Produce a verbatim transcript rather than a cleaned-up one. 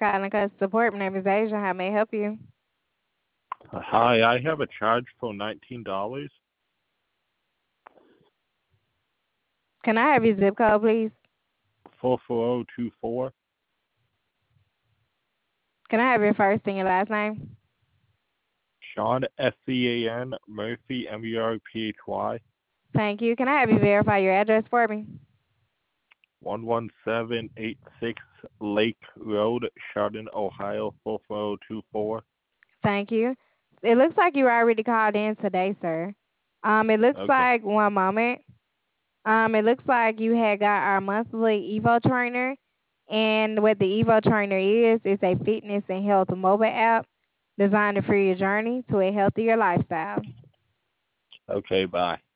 calling customer support. My name is Asia. How may I help you? Hi, I have a charge for nineteen dollars. Can I have your zip code, please? Four four zero two four. Can I have your first and your last name? Sean S C A N Murphy M U R P H Y. Thank you. Can I have you verify your address for me? One one seven eight six Lake Road, Chardon, Ohio four four zero two four. Thank you. It looks like you already called in today, sir. Um, it looks Okay. like one moment. Um, it looks like you had got our monthly Evo Trainer, and what the Evo Trainer is is a fitness and health mobile app designed to free your journey to a healthier lifestyle. Okay, bye.